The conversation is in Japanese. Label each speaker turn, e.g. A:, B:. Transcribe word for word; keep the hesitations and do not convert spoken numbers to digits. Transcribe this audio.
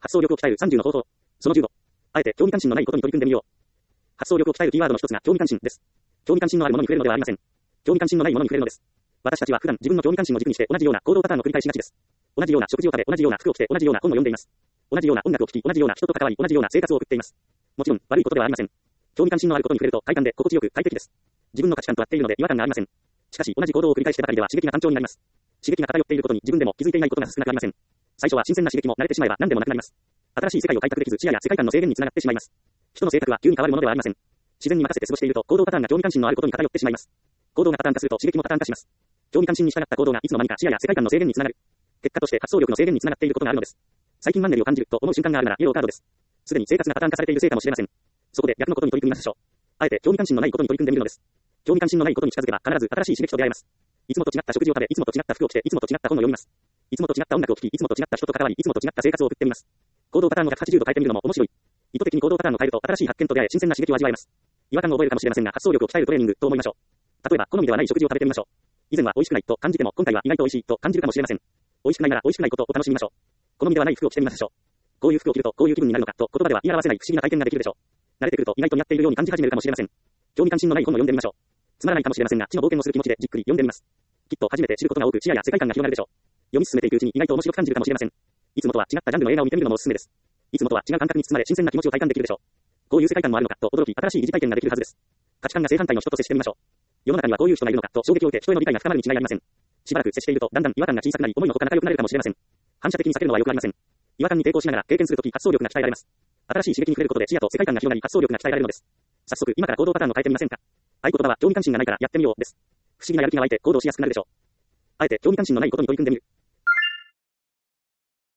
A: 発想力を鍛えるさんじゅうの方法。そのじゅうご。あえて興味関心のないことに取り組んでみよう。発想力を鍛えるキーワードの一つが興味関心です。興味関心のあるものに触れるのではありません。興味関心のないものに触れるのです。私たちは普段自分の興味関心を軸にして同じような行動パターンを繰り返しがちです。同じような食事を食べ、同じような服を着て、同じような本を読んでいます。同じような音楽を聴き、同じような人と関わり、同じような生活を送っています。もちろん悪いことではありません。興味関心のあることに触れると快感で心地よく快適です。自分の価値観と合っているので違和感がありません。しかし同じ行動を繰り返してばかりでは刺激が単調になります。刺激が偏っていることに自分でも気づいていないことが少なくありません。最初は新鮮な刺激も慣れてしまえば何でもなくなります。新しい世界を開拓できず視野や世界観の制限につながってしまいます。人の性格は急に変わるものではありません。自然に任せて過ごしていると行動パターンが興味関心のあることに偏ってしまいます。行動がパターン化すると刺激もパターン化します。興味関心に従った行動がいつの間にか視野や世界観の制限につながる。結果として発想力の制限につながっていることがあるのです。最近マンネリを感じると思う瞬間があるならイエローカードです。すでに生活がパターン化されているせいかもしれません。そこで逆のことに取り組みましょう。あえて興味関心のないことに取り組んでみるのです。興味関心のないことに近づけば必ず新しい刺激と出会えます。いつもと違った食事を食べ、いつもと違った服を着て、いつもと違った本を読みます。いつもと違った音楽を聴き、いつもと違った人と関わり、いつもと違った生活を送ってみます。行動パターンをひゃくはちじゅうど変えてみるのも面白い。意図的に行動パターンを変えると新しい発見と出会え新鮮な刺激を味わえます。違和感を覚えるかもしれませんが発想力を鍛えるトレーニングと思いましょう。例えば好みではない食事を食べてみましょう。以前は美味しくないと感じても今回は意外と美味しいと感じるかもしれません。美味しくないなら美味しくないことを楽しみましょう。好みではない服を着てみましょう。こういう服を着るとこういう気分になるのかと言葉では言い表せない不思議な体験ができるでしょう。慣れてくると意外と似合っているように感じ始めるかもしれません。興味関心のない本を読んでみましょう。つまらないかもしれませんが知の冒険をする気持ちでじっくり読んでみます。きっと初めて知ることが多く視野や世界観が広がるでしょう。読み進めていくうちに意外と面白く感じるかもしれません。いつもとは違ったジャンルの映画を見てみるのもおすすめです。いつもとは違う感覚に包まれ新鮮な気持ちを体感できるでしょう。こういう世界観もあるのかと驚き新しい疑似体験ができるはずです。価値観が正反対の人と接してみましょう。世の中にはこういう人がいるのかと衝撃を受け人への理解が深まるに違いありません。しばらく接しているとだんだん違和感が小さくなり思いのほか仲良くなれるかもしれません。反射的に避けるのは良くありません。違和感に抵抗しながら経験するとき発想力が鍛えられます。新しい刺激に触れることで視野と世界観が広がり発想力が鍛えられるのです。早速今から行動パターンを変えてみませんか。合言葉は興味関心がないからやってみようです。不思議なやる気が湧いて行動しやすくなるでしょう。あえて興味関心のないことに取り組んでみる。